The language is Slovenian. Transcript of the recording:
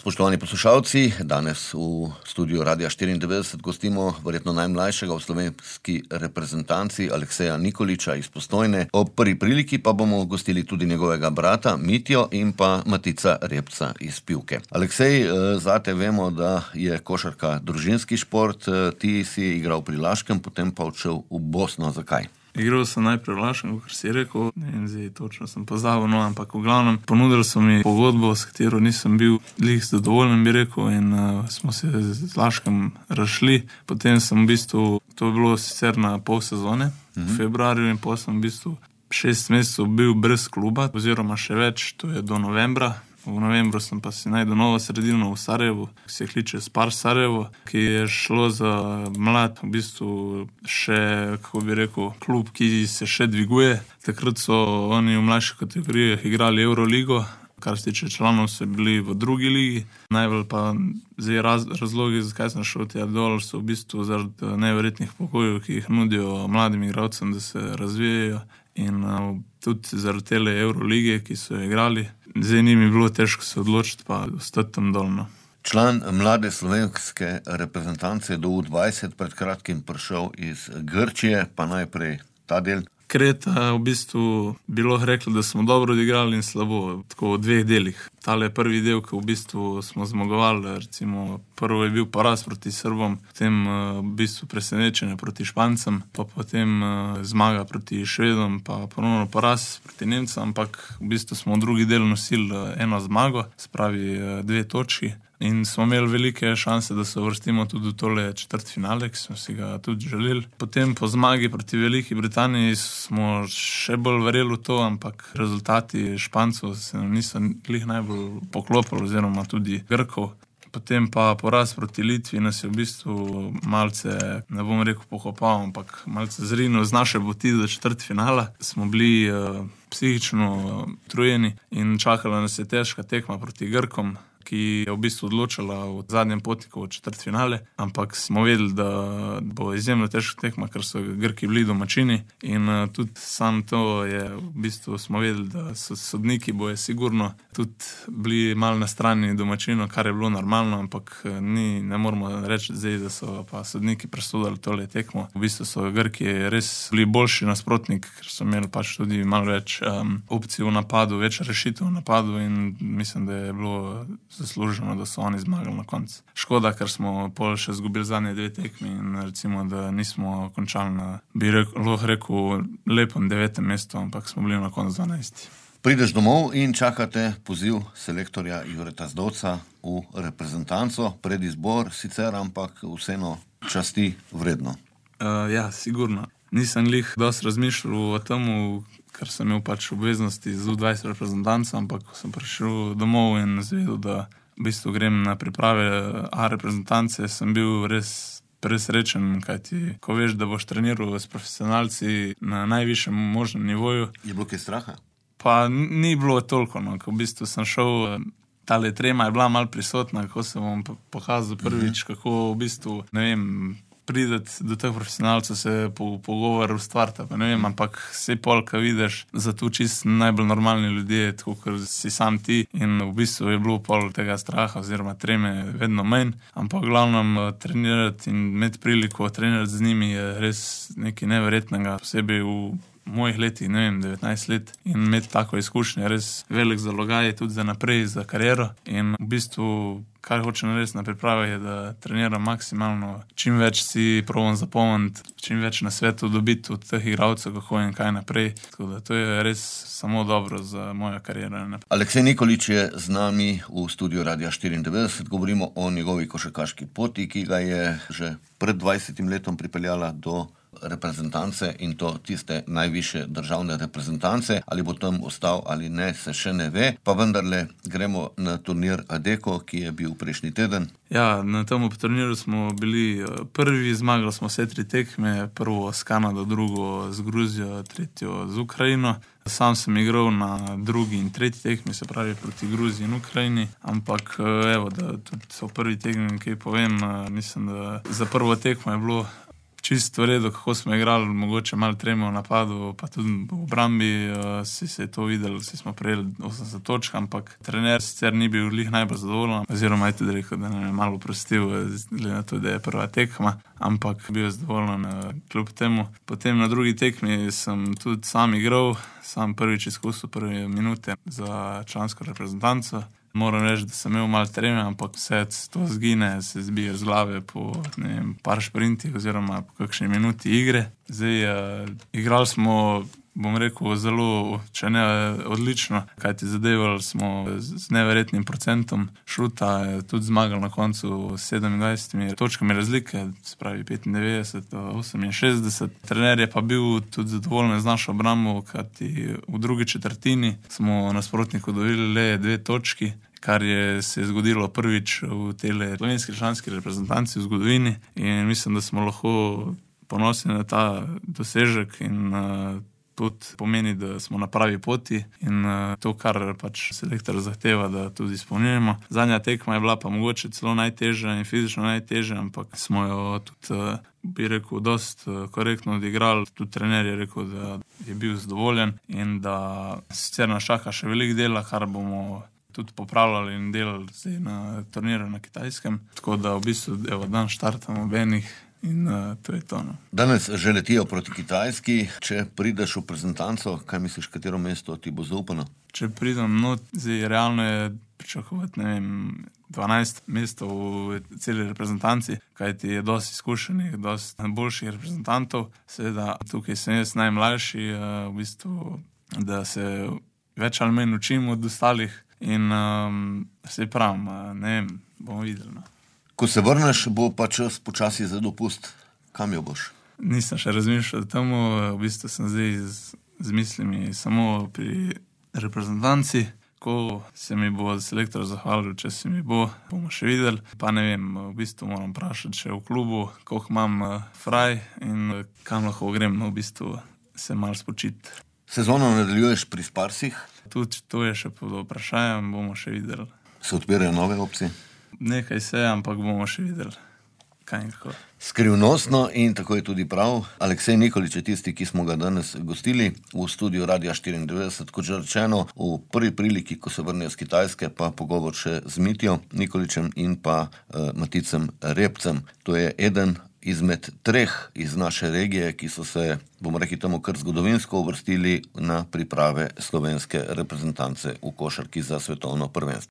Spoštovani poslušalci, danes v studiu Radia 94 gostimo verjetno najmlajšega v slovenski reprezentanci Alekseja Nikoliča iz Postojne. Ob prvi priliki pa bomo gostili tudi njegovega brata Mitjo in pa Matica Repca iz Pivke. Aleksej, zate vemo, da je košarka družinski šport, ti si igral pri Laškem, potem pa odšel v Bosno. Zakaj? Igral sem najprej v Laškem, kot si rekel, ne vem, zdaj točno sem pozabil, ampak v glavnem ponudili so mi pogodbo, s katero nisem bil glih zadovoljen, bi rekel, in smo se z Laškem razšli. Potem sem v bistvu, to je bilo sicer na pol sezone, v februarju, in potem sem v bistvu 6 mesecev bil brez kluba, oziroma še več, to je do novembra. V novembru sem pa si najdel novo sredino v Sarajevu, ki se kliče Spar Sarajevo, ki je šlo za mlad, v bistvu še, kako bi rekel, klub, ki se še dviguje. Takrat so oni v mlajših kategorijah igrali Euroligo, kar se tiče članov so bili v drugi ligi. Najbolj pa zdaj razlogi, zakaj sem šel tja dol, so v bistvu zaradi neverjetnih pogojev, ki jih nudijo mladim igralcem, da se razvijajo, in tudi zaradi tele Eurolige, ki so igrali. Zdaj ni mi bilo težko se odločiti, pa ostati tam dolno. Član mlade slovenske reprezentance do U20, pred kratkim prišel iz Grčije, pa najprej ta del. Kreta, v bistvu bi lahko rekli, da smo dobro odigrali in slabo, tako v dveh delih. Tale prvi del, ki v bistvu smo zmagovali, recimo prvo je bil poraz proti Srbom, potem v bistvu presenečenje proti Špancem, pa potem zmaga proti Švedom, pa ponovno poraz proti Nemcem, ampak v bistvu smo v drugi del nosili eno zmago, spravi 2 točki. In smo imeli velike šanse, da se uvrstimo tudi v tole četrtfinale, ki smo si ga tudi želeli. Potem po zmagi proti Veliki Britaniji smo še bolj verjeli v to, ampak rezultati Špancov se nam niso glih najbolj poklopili, oziroma tudi Grkov. Potem pa poraz proti Litvi nas je v bistvu malce, ne bom rekel pokopal, ampak malce zrinil z naše poti do četrtfinala. Smo bili psihično utrujeni in čakala nas je težka tekma proti Grkom, ki je v bistvu odločila v zadnjem potniku v četrtfinale, ampak smo vedeli, da bo izjemno težka tekma, ker so Grki bili domačini, in tudi sam to je, v bistvu smo vedeli, da so sodniki bojo sigurno tudi bili malo na strani domačino, kar je bilo normalno, ampak ne moramo reči zdaj, da so pa sodniki presodili tole tekmo. V bistvu so Grki res bili boljši nasprotnik, ker so imeli pač tudi malo več opcij v napadu, več rešitev v napadu, in mislim, da je bilo zasluženo, da so oni zmagali na koncu. Škoda, ker smo pol še izgubili zadnje 2 tekmi in recimo, da nismo končali na, bi lahko rekel, lepem 9. mestu, ampak smo bili na koncu 12. Prideš domov in čakate poziv selektorja Jureta Zdovca v reprezentanco, predizbor sicer, ampak vseeno časti vredno. Ja, sigurno. Nisem glih dosti razmišljal o tem, ker sem imel pač obveznosti z U20 reprezentanco, ampak ko sem prišel domov in zvedel, da v bistvu grem na priprave A reprezentance, sem bil res presrečen, kajti ko veš, da boš treniral s profesionalci na najvišjem možnem nivoju. Je bilo kaj straha? Pa ni bilo toliko, no, ko v bistvu sem šel, tale trema je bila malo prisotna, ko sem vam pokazal prvič, kako v bistvu, ne vem, prideti do teh profesionalcev, se pogovarjati, ustvariti, pa ne vem, ampak vse pol, ko vidiš, za tu čisto najbolj normalni ljudje, tako kot si sam ti, in v bistvu je bilo pol tega straha oziroma treme vedno manj, ampak v glavnem trenirati in imeti priliko trenirati z njimi je res nekaj neverjetnega, posebej v mojih letih, ne vem, 19 let, in imeti tako izkušnje, res velik zalogaj tudi za naprej, za kariero, in v bistvu kar hočem narediti na priprave je, da treniram maksimalno, čim več si probam zapomniti, čim več na svetu dobiti od teh igralcev, kako in kaj naprej. Tako da to je res samo dobro za mojo kariero. Aleksej Nikolič je z nami v studiu Radia 94. Govorimo o njegovi košarkaški poti, ki ga je že pred 20 letom pripeljala do reprezentance, in to tiste najvišje državne reprezentance. Ali bo tam ostal ali ne, se še ne ve, pa vendarle gremo na turnir Adeko, ki je bil prejšnji teden. Ja, na tem turnirju smo bili prvi, zmagali smo vse 3 tekme, prvo s Kanado, drugo z Gruzijo, tretjo z Ukrajino. Sam sem igral na drugi in tretji tekmi, se pravi proti Gruziji in Ukrajini, ampak evo, da tudi v prvi tekmi, kaj povem, mislim, da za prvo tekmo je bilo čisto v redu, kako smo igrali, mogoče malo tremo v napadu, pa tudi v obrambi, si se je to videl, si smo prejeli 80 točk, ampak trener sicer ni bil glih najbolj zadovoljen, oziroma je tudi rekel, da nam je malo prostil, glede na to, da je prva tekma, ampak bil je zadovoljen kljub temu. Potem na drugi tekmi sem tudi sam igral, sam prvič izkusil prve minute za člansko reprezentanco. Moram reči, da sem imel malo treme, ampak vse to zgine, se zbije z glave po par šprintih oziroma po kakšni minuti igre. Zdaj, igrali smo, bom rekel, zelo, če ne odlično, kajti zadevali smo z neverjetnim procentom šuta, tudi zmagali na koncu 27 točkami razlike, se pravi 95-68. Trener je pa bil tudi zadovoljen z našo obrambo, kajti v drugi četrtini smo nasprotniku dobili le 2 točki, kar se je zgodilo prvič v tej slovenski članski reprezentanci v zgodovini, in mislim, da smo lahko ponosni na ta dosežek in tudi pomeni, da smo na pravi poti in to, kar pač selektor zahteva, da tudi izpolnjujemo. Zadnja tekma je bila pa mogoče celo najtežja in fizično najtežja, ampak smo jo tudi, bi rekel, dosti korektno odigrali. Tudi trener je rekel, da je bil zadovoljen in da sicer nas čaka še veliko dela, kar bomo tudi popravljali in delali zdaj na turniru na Kitajskem. Tako da v bistvu dan štartamo benih in to je to. No. Danes že letijo proti Kitajski. Če prideš v reprezentanco, kaj misliš, katero mesto ti bo zaupano? Če pridem, zdaj realno je pričakovati, 12 mestov v celi reprezentanci, kajti je dosti izkušenih, dosti boljših reprezentantov. Seveda, tukaj sem jaz najmlajši, v bistvu, da se več ali manj učim od ostalih. In se pravim, ne vem, bomo videli. No. Ko se vrneš, bo pa čas počasi za dopust. Kam jo boš? Nisem še razmišljal o tem, v bistvu sem zdaj z mislimi samo pri reprezentanci. Ko se mi bo selektor zahvalil, če se mi bo, bomo še videli. Pa ne vem, v bistvu moram vprašati še v klubu, koliko imam fraj in kam lahko grem, v bistvu se malo spočiti. Sezono nadaljuješ pri Sparsih? Tudi to je še pod vprašanjem, bomo še videli. Se odpirajo nove opcije? Nekaj se, ampak bomo še videli. Kaj in kako. Skrivnostno in tako je tudi prav. Aleksej Nikolič je tisti, ki smo ga danes gostili v studiu Radia 94. Kot že rečeno, v prvi priliki, ko se vrnejo z Kitajske, pa pogovor še z Mitjo Nikoličem in pa Maticem Repcem. To je eden izmed 3 iz naše regije, ki so se, bomo rekli temu, kar zgodovinsko uvrstili na priprave slovenske reprezentance v košarki za svetovno prvenstvo.